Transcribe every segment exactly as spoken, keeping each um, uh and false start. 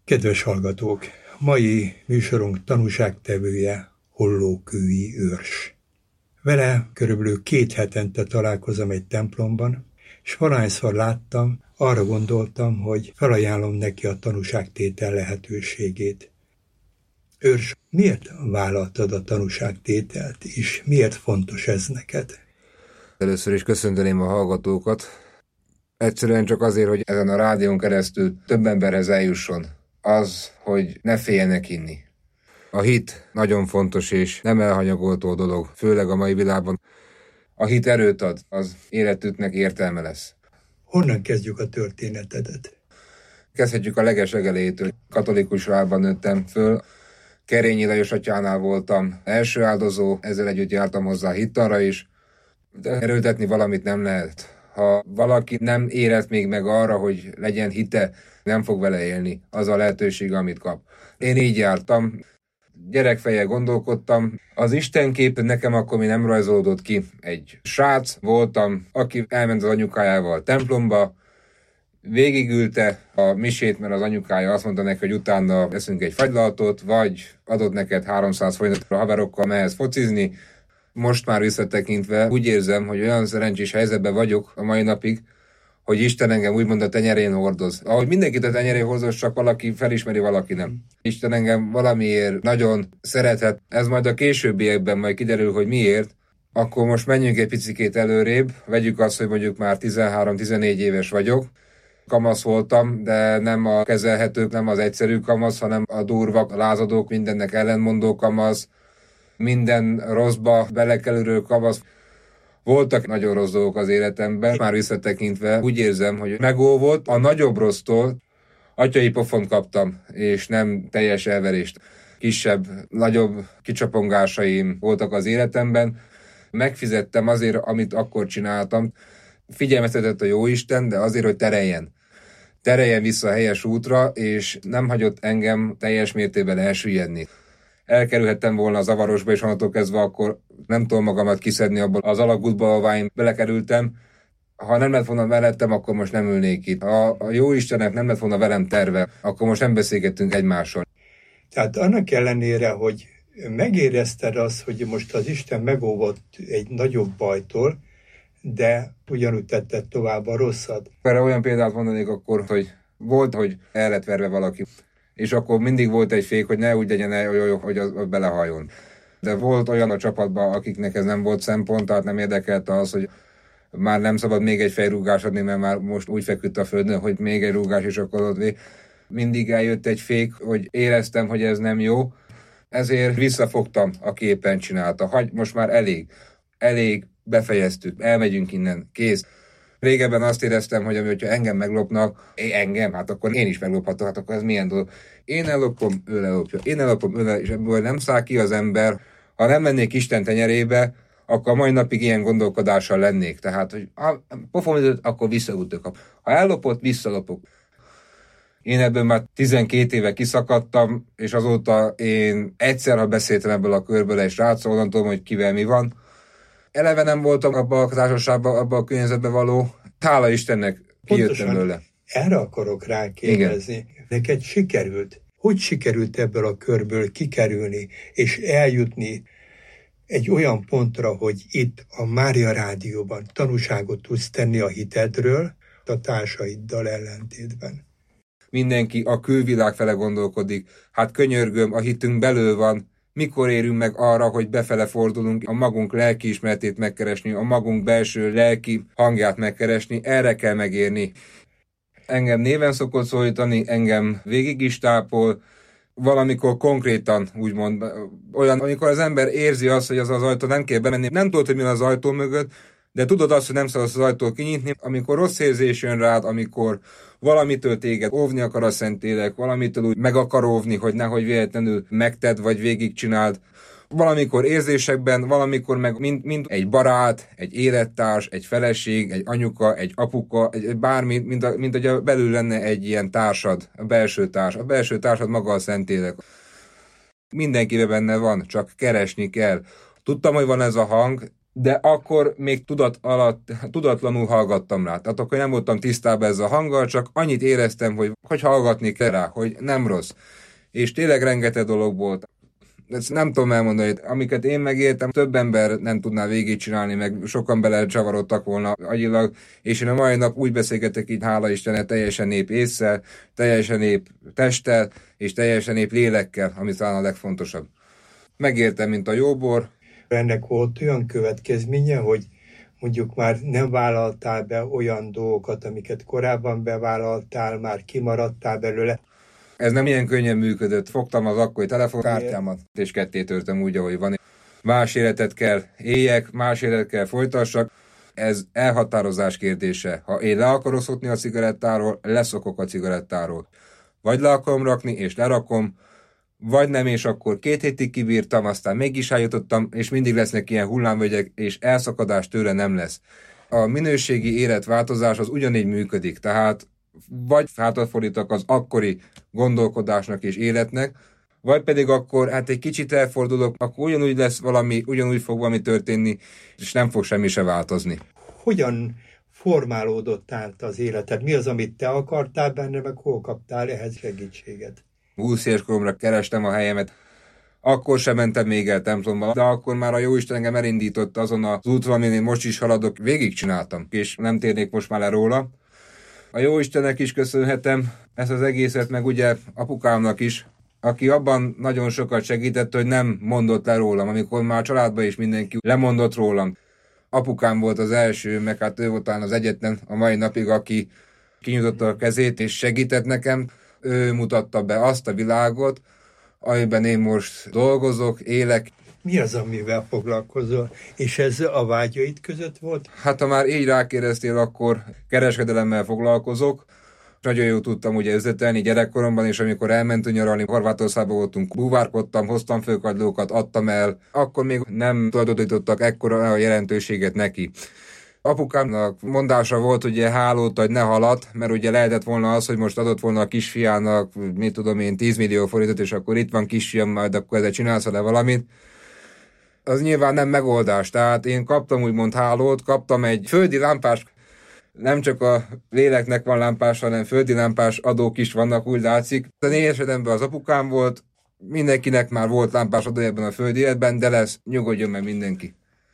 Kedves hallgatók! Mai műsorunk tanúságtevője Hollókői Őrs. Vele körülbelül két hetente találkozom egy templomban, és valahányszor láttam, arra gondoltam, hogy felajánlom neki a tanúságtétel lehetőségét. Őrs, miért vállaltad a tanúságtételt, és miért fontos ez neked? Először is köszönteném a hallgatókat. Egyszerűen csak azért, hogy ezen a rádión keresztül több emberhez eljusson. Az, hogy ne féljenek hinni. A hit nagyon fontos és nem elhanyagolható dolog, főleg a mai világban. A hit erőt ad, az életüknek értelme lesz. Honnan kezdjük a történetedet? Kezdhetjük a leges-legelejétől. Katolikus családban nőttem föl. Kerényi Lajos atyánál voltam első áldozó, ezzel együtt jártam hozzá a hittanra is, de erőltetni valamit nem lehet. Ha valaki nem érett még meg arra, hogy legyen hite, nem fog vele élni, az a lehetőség, amit kap. Én így jártam, gyerekfejjel gondolkodtam. Az istenkép nekem akkor még nem rajzolódott ki. Egy srác voltam, aki elment az anyukájával a templomba, végigülte a misét, mert az anyukája azt mondta neki, hogy utána eszünk egy fagylaltot, vagy adott neked háromszáz forintot a haverokkal mehetsz focizni. Most már visszatekintve úgy érzem, hogy olyan szerencsés helyzetben vagyok a mai napig, hogy Isten engem úgymond a tenyerén hordoz. Ahogy mindenkit a tenyerén hordoz, csak valaki felismeri, valaki nem. Isten engem valamiért nagyon szerethet. Ez majd a későbbiekben majd kiderül, hogy miért. Akkor most menjünk egy picikét előrébb. Vegyük azt, hogy mondjuk már tizenhárom-tizennégy éves vagyok. Kamasz voltam, de nem a kezelhetők, nem az egyszerű kamasz, hanem a durva, a lázadók, mindennek ellentmondó kamasz. Minden rosszba belekerülő kamasz. Voltak nagyon rossz dolgok az életemben, már visszatekintve úgy érzem, hogy megóvott a nagyobb rossztól, atyai pofont kaptam, és nem teljes elverést. Kisebb, nagyobb kicsapongásaim voltak az életemben. Megfizettem azért, amit akkor csináltam. Figyelmeztetett a Jóisten, de azért, hogy tereljen. Tereljen vissza a helyes útra, és nem hagyott engem teljes mértékben elsüllyedni. Elkerülhettem volna a zavarosba, és onnantól kezdve akkor nem tudom magamat kiszedni abból az alagútba, ahová én belekerültem. Ha nem lett volna mellettem, akkor most nem ülnék itt. Ha a jó Istennek nem lett volna velem terve, akkor most nem beszélgettünk egymással. Tehát annak ellenére, hogy megérezted azt, hogy most az Isten megóvott egy nagyobb bajtól, de ugyanúgy tetted tovább a rosszat. Erre olyan példát mondanék akkor, hogy volt, hogy el lett verve valaki. És akkor mindig volt egy fék, hogy ne úgy legyen el, hogy az belehajjon. De volt olyan a csapatban, akiknek ez nem volt szempont, tehát nem érdekelte az, hogy már nem szabad még egy fejrúgás adni, mert már most úgy feküdt a földön, hogy még egy rúgás, és akkor ott vég. Mindig eljött egy fék, hogy éreztem, hogy ez nem jó, ezért visszafogtam, aki éppen csinálta. Hagy, most már elég. Elég, befejeztük, elmegyünk innen, kész. Régebben azt éreztem, hogy hogyha engem meglopnak, én engem, hát akkor én is meglophatok, hát akkor ez milyen dolog. Én ellopom, ő lelopja, én ellopom, ő lelopja, és ebből nem száll ki az ember. Ha nem mennék Isten tenyerébe, akkor a mai napig ilyen gondolkodással lennék. Tehát, hogy ha pofom időt, akkor visszaütök. Ha ellopott, visszalopok. Én ebből már tizenkét éve kiszakadtam, és azóta én egyszer, ha beszéltem ebből a körből egy sráccal, onnan tudom, hogy kivel mi van. Eleve nem voltam abban a társaságban, abban a környezetben való. Hála Istennek kijöttem belőle. Erre akarok rákérdezni. Igen. Neked sikerült? Hogy sikerült ebből a körből kikerülni, és eljutni egy olyan pontra, hogy itt a Mária Rádióban tanúságot tudsz tenni a hitedről, a társaiddal ellentétben? Mindenki a külvilág fele gondolkodik. Hát könyörgöm, a hitünk belül van. Mikor érünk meg arra, hogy befele fordulunk, a magunk lelkiismeretét megkeresni, a magunk belső lelki hangját megkeresni, erre kell megérni. Engem néven szokott szólítani, engem végig is tápol, valamikor konkrétan úgymond, olyan, amikor az ember érzi azt, hogy az az ajtó nem kell bemenni, nem tudod, hogy mi az ajtó mögött, de tudod azt, hogy nem szabad az ajtót kinyitni, amikor rossz érzés jön rád, amikor valamitől téged óvni akar a Szentlélek, valamitől úgy meg akar óvni, hogy nehogy véletlenül megted vagy végigcsináld. Valamikor érzésekben, valamikor meg mind, mind egy barát, egy élettárs, egy feleség, egy anyuka, egy apuka, egy bármi, mint, a, mint hogy belül lenne egy ilyen társad, a belső társ. A belső társad maga a Szentlélek. Mindenkiben benne van, csak keresni kell. Tudtam, hogy van ez a hang, de akkor még tudat alatt, tudatlanul hallgattam rá. Tehát akkor nem voltam tisztában ezzel a hanggal, csak annyit éreztem, hogy, hogy hallgatni kell rá, hogy nem rossz. És tényleg rengeteg dolog volt. Ezt nem tudom elmondani, hogy amiket én megértem, több ember nem tudná végigcsinálni, meg sokan belecsavarodtak volna agyilag, és én a mai nap úgy beszélgetek így, hála Istennek, teljesen nép ésszel, teljesen nép testtel, és teljesen nép lélekkel, ami talán a legfontosabb. Megértem, mint a jóbor. Ennek volt olyan következménye, hogy mondjuk már nem vállaltál be olyan dolgokat, amiket korábban bevállaltál, már kimaradtál belőle. Ez nem ilyen könnyen működött. Fogtam az akkori telefonkártyámat, és ketté törtem úgy, ahogy van. Más életet kell éljek, más életet kell folytassak. Ez elhatározás kérdése. Ha én le akarok szokni a cigarettáról, leszokok a cigarettáról. Vagy le akarom rakni, és lerakom, vagy nem, és akkor két hétig kibírtam, aztán mégis eljutottam, és mindig lesznek ilyen hullámvölgyek, és elszakadás tőle nem lesz. A minőségi életváltozás az ugyanígy működik, tehát vagy hátrafordítok az akkori gondolkodásnak és életnek, vagy pedig akkor hát egy kicsit elfordulok, akkor ugyanúgy lesz valami, ugyanúgy fog valami történni, és nem fog semmi se változni. Hogyan formálódott át az életed? Mi az, amit te akartál benne, meg hol kaptál ehhez segítséget? húsz éves koromra kerestem a helyemet, akkor sem mentem még el templomba, de akkor már a Jóisten engem elindított azon az úton, amin én most is haladok, végigcsináltam, és nem térnék most már le róla. A Jóistennek is köszönhetem ezt az egészet, meg ugye apukámnak is, aki abban nagyon sokat segített, hogy nem mondott le rólam, amikor már a családban is mindenki lemondott rólam. Apukám volt az első, meg hát ő volt talán az egyetlen a mai napig, aki kinyújtotta a kezét és segített nekem. Ő mutatta be azt a világot, amiben én most dolgozok, élek. Mi az, amivel foglalkozol? És ez a vágyaid között volt? Hát ha már így rákérdeztél, akkor kereskedelemmel foglalkozok. Nagyon jól tudtam ugye üzletelni gyerekkoromban, és amikor elmentünk nyaralni, Horvátországban voltunk, búvárkodtam, hoztam főkagylókat, adtam el. Akkor még nem tulajdonítottak ekkora a jelentőséget neki. Apukámnak mondása volt, ugye hálót, hogy ne halat, mert ugye lehetett volna az, hogy most adott volna a kisfiának, mit tudom én, tíz millió forintot, és akkor itt van kisfiam, majd akkor ezzel csinálsz-e valamit. Az nyilván nem megoldás, tehát én kaptam úgymond hálót, kaptam egy földi lámpás, nem csak a léleknek van lámpás, hanem földi lámpás adók is vannak, úgy látszik. A én esetemben az apukám volt, mindenkinek már volt lámpás adó ebben a földi életben, de lesz, nyugodjon meg mindenki.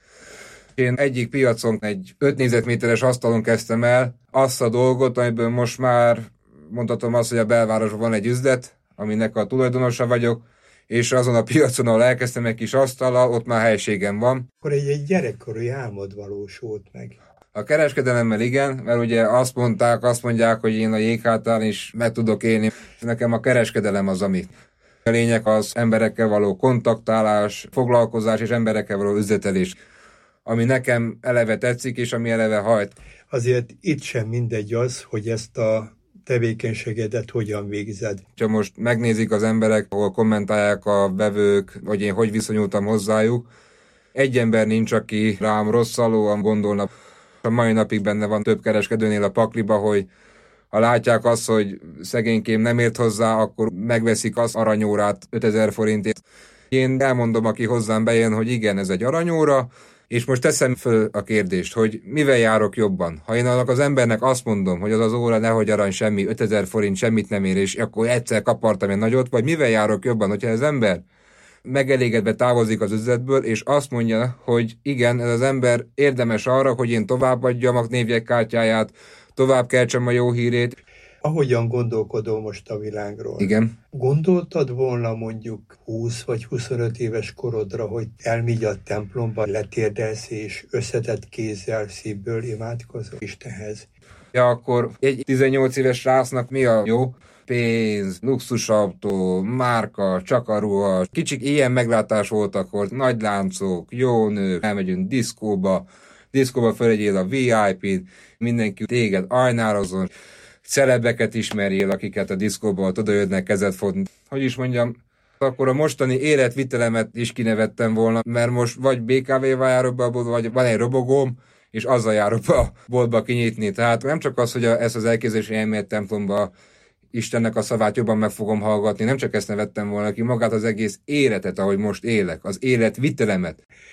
Én egyik piacon egy öt négyzetméteres asztalon kezdtem el azt a dolgot, amiből most már mondhatom azt, hogy a belvárosban van egy üzlet, aminek a tulajdonosa vagyok, és azon a piacon, ahol elkezdtem egy kis asztallal, ott már helységem van. Akkor egy, egy gyerekkori álmod valósult meg. A kereskedelemmel igen, mert ugye azt mondták, azt mondják, hogy én a jéghátán is meg tudok élni. Nekem a kereskedelem az, ami. A lényeg az emberekkel való kontaktálás, foglalkozás és emberekkel való üzletelés, ami nekem eleve tetszik, és ami eleve hajt. Azért itt sem mindegy az, hogy ezt a tevékenységedet hogyan végzed. Ha most megnézik az emberek, ahol kommentálják a vevők, hogy én hogy viszonyultam hozzájuk, egy ember nincs, aki rám rosszalóan gondolna. A mai napig benne van több kereskedőnél a pakliba, hogy ha látják azt, hogy szegénykém nem ért hozzá, akkor megveszik az aranyórát ötezer forintért. Én elmondom, aki hozzám bejön, hogy igen, ez egy aranyóra, és most teszem föl a kérdést, hogy mivel járok jobban. Ha én annak az embernek azt mondom, hogy az az óra nehogy arany semmi, ötezer forint semmit nem ér, és akkor egyszer kapartam egy nagyot, vagy mivel járok jobban, hogyha az ember megelégedve távozik az üzletből, és azt mondja, hogy igen, ez az ember érdemes arra, hogy én továbbadjam a névjegykártyáját, tovább keltsem a jó hírét. Ahogyan gondolkodol most a világról. Igen. Gondoltad volna mondjuk húsz vagy huszonöt éves korodra, hogy elmegy a templomba, letérdelsz és összetett kézzel, szívből imádkozol Istenhez? Ja, akkor egy tizennyolc éves rásznak mi a jó? Pénz, luxusautó, márka, csak a ruha. Kicsik ilyen meglátás voltak, hogy nagy láncok, jó nők, elmegyünk diszkóba, diszkóba felegyél a vé i pé-t, mindenki téged ajnározon, celebeket ismerjél, akiket a diszkóban oda jönnek kezet fogni. Hogy is mondjam, akkor a mostani életvitelemet is kinevettem volna, mert most vagy bé ká vé-val járok be a boltba, vagy van egy robogóm, és azzal járok be a boltba kinyitni. Tehát nem csak az, hogy a, ezt az elképzelés elmélet templomba Istennek a szavát jobban meg fogom hallgatni, nem csak ezt nevettem volna ki, magát az egész életet, ahogy most élek, az életvitelemet.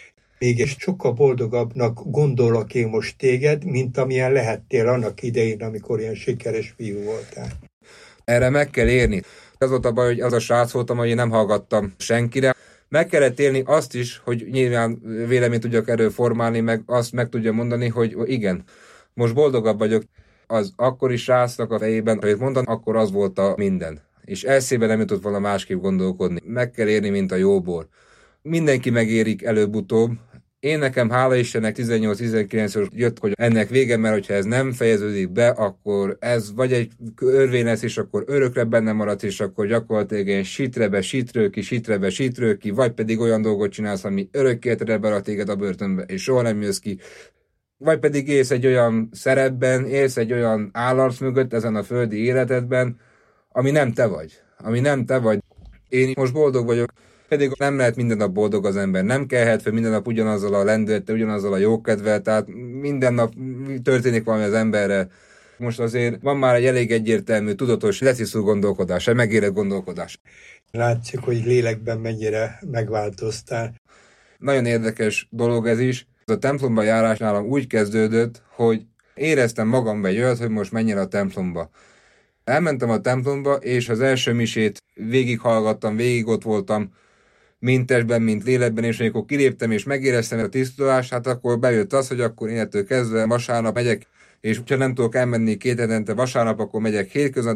mégis sokkal boldogabbnak gondolok én most téged, mint amilyen lehettél annak idején, amikor ilyen sikeres fiú voltál. Erre meg kell érni. Az volt a baj, hogy az a srác voltam, hogy én nem hallgattam senkire. Meg kellett élni azt is, hogy nyilván véleményt tudjak erről formálni, meg azt meg tudja mondani, hogy igen, most boldogabb vagyok. Az akkori srácnak a fejében, amit mondan, akkor az volt a minden. És eszébe nem jutott volna másképp gondolkodni. Meg kell érni, mint a jó bor. Mindenki megérik előbb-utóbb. Én nekem, hála Istennek, tizennyolc-tizenkilenc jött, hogy ennek vége, mert hogyha ez nem fejeződik be, akkor ez vagy egy örvény lesz, és akkor örökre benne marad, és akkor gyakorlatilag ilyen sitrebe, sitrő ki, sitrebe, sitrő ki, vagy pedig olyan dolgot csinálsz, ami örökké terel téged a börtönbe, és soha nem jössz ki. Vagy pedig élsz egy olyan szerepben, élsz egy olyan állarc mögött ezen a földi életedben, ami nem te vagy. Ami nem te vagy. Én most boldog vagyok, pedig nem lehet minden nap boldog az ember. Nem kelhet fel minden nap ugyanazzal a lendülettel, ugyanazzal a jókedvel, tehát minden nap történik valami az emberre. Most azért van már egy elég egyértelmű, tudatos, letisztult gondolkodás, egy megérett gondolkodás. Látszik, hogy lélekben mennyire megváltoztál. Nagyon érdekes dolog ez is. A templomba járás nálam úgy kezdődött, hogy éreztem magamban egy olyat, hogy most menjen a templomba. Elmentem a templomba, és az első misét végighallgattam, végig ott voltam, mind testben, mind lélekben, és amikor kiléptem és megéreztem a tisztulást, hát akkor bejött az, hogy akkor innentől kezdve vasárnap megyek, és ha nem tudok elmenni két hetente vasárnap, akkor megyek hétköznap.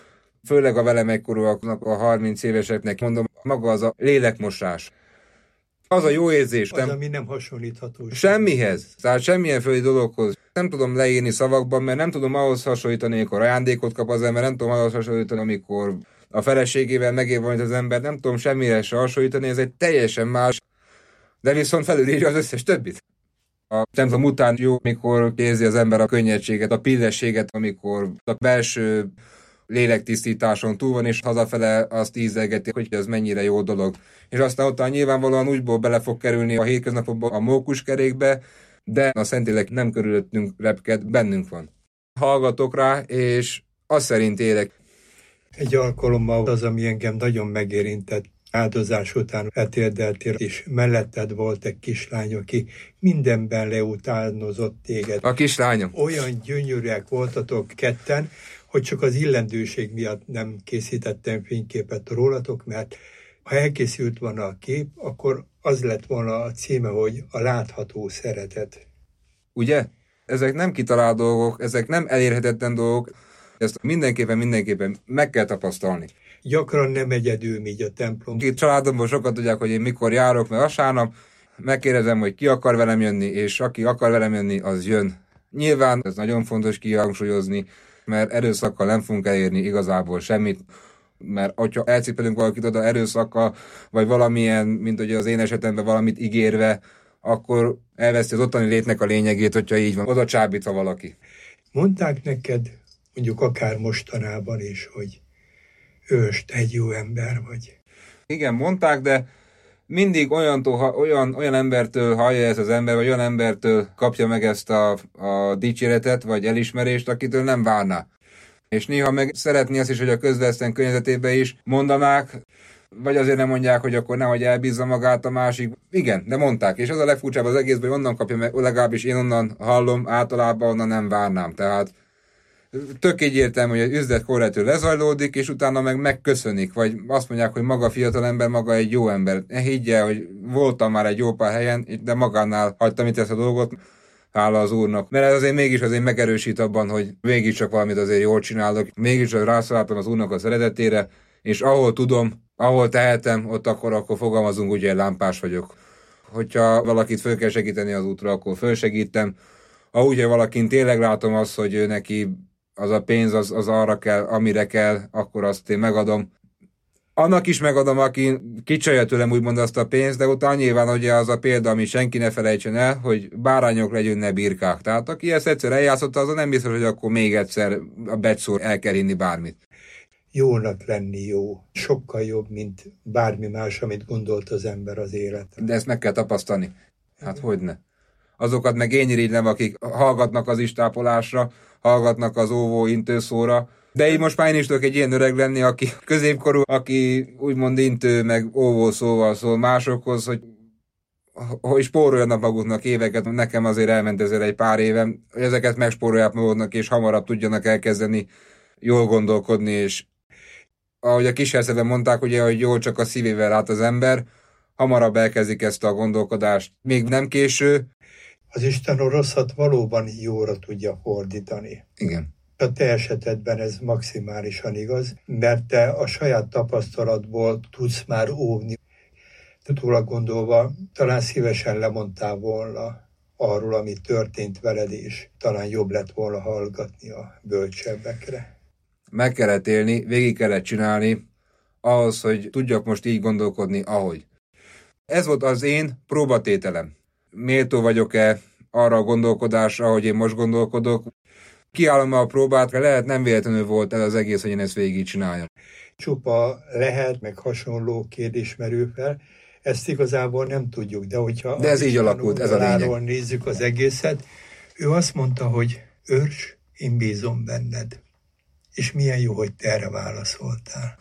Főleg a velem egykorúaknak, a harminc éveseknek mondom, maga az a lélekmosás. Az a jó érzés. Az, nem, ami nem hasonlítható. Semmihez. Tehát semmilyen földi dologhoz. Nem tudom leírni szavakban, mert nem tudom ahhoz hasonlítani, amikor ajándékot kap az ember, nem tudom ahhoz hasonlítani, amikor a feleségével megél valamit az ember, nem tudom semmire se hasonlítani, ez egy teljesen más, de viszont felülírja az összes többit. A templom után jó, mikor érzi az ember a könnyedséget, a pillességet, amikor a belső lélektisztításon túl van, és hazafele azt ízelgeti, hogy ez mennyire jó dolog. És aztán ott nyilvánvalóan úgyból bele fog kerülni a hétköznapokba a mókuskerékbe, de a Szentlélek nem körülöttünk repked, bennünk van. Hallgatok rá, és azt szerint élek. Egy alkalommal az, ami engem nagyon megérintett, áldozás után eltérdeltél, és melletted volt egy kislány, aki mindenben leutánozott téged. A kislányom. Olyan gyönyörűek voltatok ketten, hogy csak az illendőség miatt nem készítettem fényképet rólatok, mert ha elkészült volna a kép, akkor az lett volna a címe, hogy a látható szeretet. Ugye? Ezek nem kitalált dolgok, ezek nem elérhetetlen dolgok, ezt mindenképpen, mindenképpen meg kell tapasztalni. Gyakran nem egyedül megy a templom. Itt családomból sokat tudják, hogy én mikor járok, mert vasárnap megkérdezem, hogy ki akar velem jönni, és aki akar velem jönni, az jön. Nyilván ez nagyon fontos kihangsúlyozni, mert erőszakkal nem fogunk elérni igazából semmit, mert hogyha elcipelünk valakit oda erőszakkal, vagy valamilyen, mint ugye az én esetemben valamit ígérve, akkor elveszti az ottani létnek a lényegét, hogyha így van, oda csábítva valaki. Mondták neked, mondjuk akár mostanában is, hogy őst, egy jó ember vagy. Igen, mondták, de mindig olyantól, olyan, olyan embertől hallja ezt az ember, vagy olyan embertől kapja meg ezt a, a dicséretet, vagy elismerést, akitől nem várná. És néha meg szeretné azt is, hogy a közvetlen környezetében is mondanák, vagy azért nem mondják, hogy akkor nehogy elbízza magát a másik. Igen, de mondták, és az a legfurcsább az egészben, hogy onnan kapja meg, legalábbis én onnan hallom, általában onnan nem várnám. Tehát tök egyértelmű, hogy az üzlet korrektül lezajlódik, és utána meg megköszönik, vagy azt mondják, hogy maga fiatal ember, maga egy jó ember. Higgye, hogy voltam már egy jó pár helyen, de magánál hagytam itt ezt a dolgot, hála az Úrnak. Mert ez azért mégis azért megerősít abban, hogy mégiscsak valamit azért jól csinálok, mégiscsak rászálltam az Úrnak a szeretetére, és ahol tudom, ahol tehetem, ott akkor, akkor fogalmazunk, ugye lámpás vagyok. Hogyha valakit föl kell segíteni az útra, akkor fölsegítem. Ha úgy, hogy valakin tényleg látom azt, hogy ő neki az a pénz az, az arra kell, amire kell, akkor azt én megadom. Annak is megadom, aki kicsalja tőlem úgymond azt a pénzt, de utána nyilván ugye az a példa, ami senki ne felejtsen el, hogy bárányok legyünk, ne birkák. Tehát aki ezt egyszer eljátszotta, azon nem biztos, hogy akkor még egyszer a becszór el kell hinni bármit. Jónak lenni jó. Sokkal jobb, mint bármi más, amit gondolt az ember az életben. De ezt meg kell tapasztalni. Hát hogyne. Azokat meg én irigylem, akik hallgatnak az istápolásra, hallgatnak az óvó intőszóra, de így most már én is tudok egy ilyen öreg lenni, aki középkorú, aki úgymond intő, meg óvó szóval szól másokhoz, hogy hogy spóroljanak maguknak éveket, nekem azért elment ezzel egy pár évem, hogy ezeket megspórolják maguknak, és hamarabb tudjanak elkezdeni jól gondolkodni, és ahogy a Kishercegben mondták, ugye, hogy jól csak a szívével lát az ember, hamarabb elkezdik ezt a gondolkodást. Még nem késő. Az Isten a rosszat valóban jóra tudja fordítani. Igen. A te esetedben ez maximálisan igaz, mert te a saját tapasztalatból tudsz már óvni. Te túl gondolva, talán szívesen lemondtál volna arról, ami történt veled, és talán jobb lett volna hallgatni a bölcsebbekre. Meg kellett élni, végig kellett csinálni, ahhoz, hogy tudjak most így gondolkodni, ahogy. Ez volt az én próbatételem. Méltó vagyok-e arra a gondolkodásra, ahogy én most gondolkodok? Kiállom a próbát, lehet nem véletlenül volt ez az egész, hogy én ezt végig csináljam. Csupa lehet, meg hasonló kérdés merül fel, ezt igazából nem tudjuk, de hogyha de ez így alakult, ez a lényeg. Nézzük az egészet, ő azt mondta, hogy őrs, én bízom benned. És milyen jó, hogy te erre válaszoltál.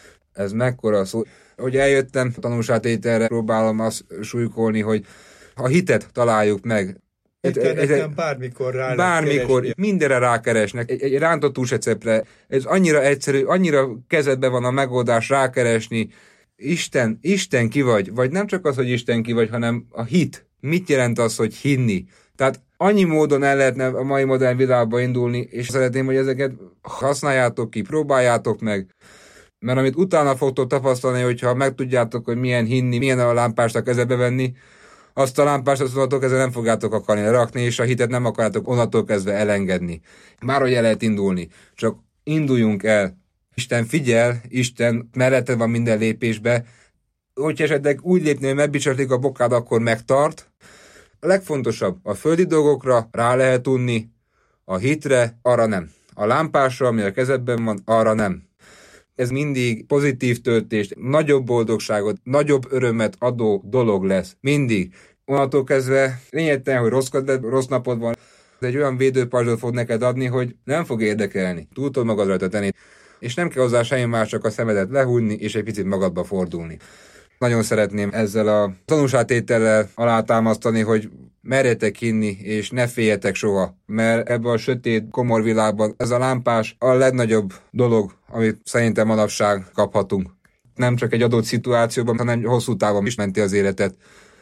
Ez mekkora szó. Hogy eljöttem tanúságtételre, próbálom azt súlykolni, hogy a hitet találjuk meg. Interneten bármikor rá Bármikor, keresni. mindenre rákeresnek. Egy, egy rántott húsreceptre. Ez annyira egyszerű, annyira kezedben van a megoldás rákeresni. Isten, Isten ki vagy. Vagy nem csak az, hogy Isten ki vagy, hanem a hit. Mit jelent az, hogy hinni? Tehát annyi módon el lehetne a mai modern világba indulni, és szeretném, hogy ezeket használjátok ki, próbáljátok meg. Mert amit utána fogtok tapasztalni, hogyha megtudjátok, hogy milyen hinni, milyen a lámpást a kezebe venni, azt a lámpást azt onnantól kezdve nem fogjátok akarni rakni, és a hitet nem akarjátok onnantól kezdve elengedni. Már hogy el lehet indulni. Csak induljunk el. Isten figyel, Isten mellette van minden lépésbe. Hogyha esetleg úgy lépni, hogy megbicsaklik a bokád, akkor megtart. A legfontosabb, a földi dolgokra rá lehet unni, a hitre arra nem. A lámpásra, ami a kezedben van, arra nem. Ez mindig pozitív töltést, nagyobb boldogságot, nagyobb örömet adó dolog lesz. Mindig. Onnantól kezdve lényegtelen, hogy rossz, rossz napod van. Ez egy olyan védőpajzsot fog neked adni, hogy nem fog érdekelni. Túl tudod magad rajta tenni. És nem kell hozzá semmi más, csak a szemedet lehújni, és egy picit magadba fordulni. Nagyon szeretném ezzel a tanúságtétellel alátámasztani, hogy merjetek hinni, és ne féljetek soha, mert ebben a sötét, komor világban ez a lámpás a legnagyobb dolog, amit szerintem manapság kaphatunk. Nem csak egy adott szituációban, hanem hosszú távon is menti az életet.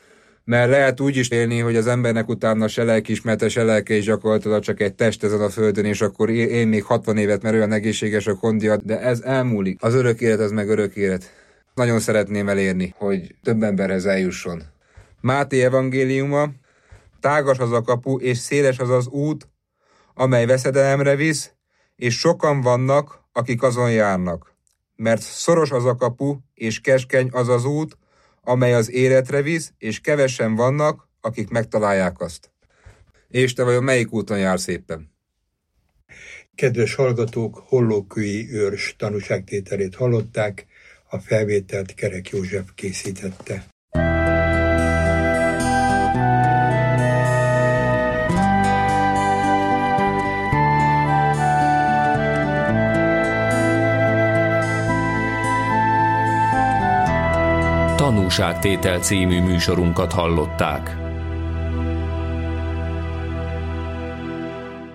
Mert lehet úgy is élni, hogy az embernek utána se lelkiismerete, se lelke is gyakorlatilag csak egy test ezen a földön, és akkor én még hatvan évet, mert olyan egészséges a kondia, de ez elmúlik. Az örök élet, az meg örök élet. Nagyon szeretném elérni, hogy több emberhez eljusson. Máté evangéliuma: tágas az a kapu, és széles az az út, amely veszedelemre visz, és sokan vannak, akik azon járnak. Mert szoros az a kapu, és keskeny az az út, amely az életre visz, és kevesen vannak, akik megtalálják azt. És te vajon melyik úton jársz éppen? Kedves hallgatók, Hollókői őrs tanúságtételét hallották, a felvételt Kerek József készítette. Tanúságtétel című műsorunkat hallották.